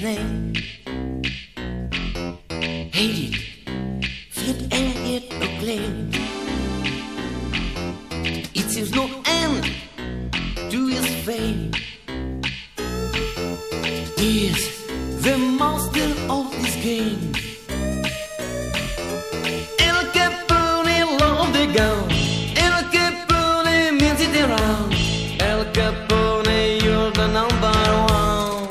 name. Hated, feared and yet proclaimed. It seems no end to his fame. He is the master of this game. El Capone loved the gun. El Capone means it around. El Capone, you're the number one.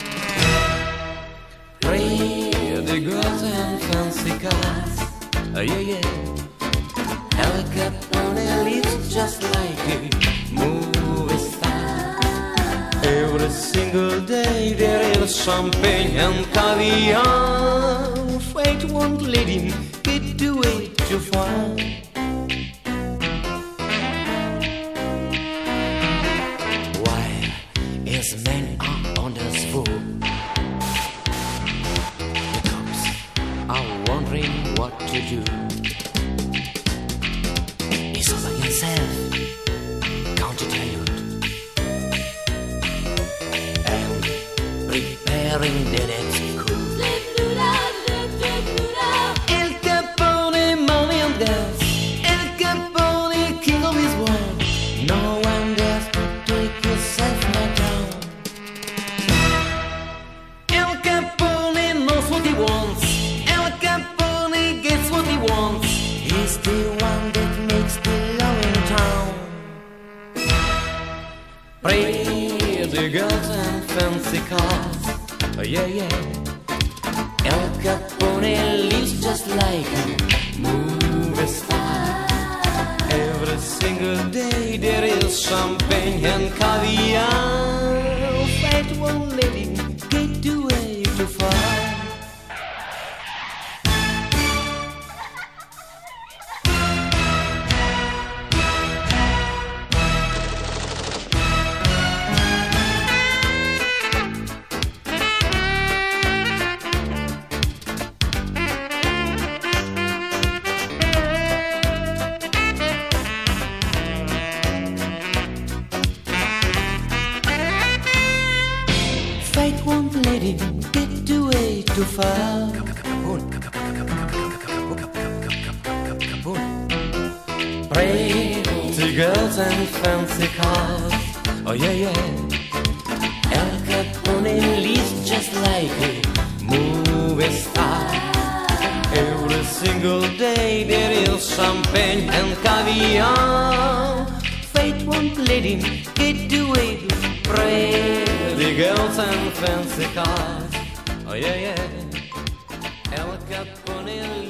Pretty girls and fancy cars. Yeah, yeah. El Capone lives just like a movie star. Every single day there is champagne and caviar. Fate won't let him get away too far. While his men are on the swoop, the cops are wondering what to do. He's by himself, counted out, and preparing the next coup. El Capone, money and dance. El Capone, king of his world. No one dares to take yourself now down. El Capone knows what he wants. El Capone gets what he wants. He's the one that makes the law in town. Pretty girls and fancy cars. Yeah, yeah. El Capone lives just like a movie star. Every single day there is champagne and caviar. Fate won't let him get away too far. Fate won't let him get away too far. Pretty girls and fancy cars. Oh yeah, yeah. El Capone lives just like a movie star. Every single day there is champagne and caviar. Fate won't let him get away too far. Pretty girls and fancy cars. Oh yeah, yeah. El Capone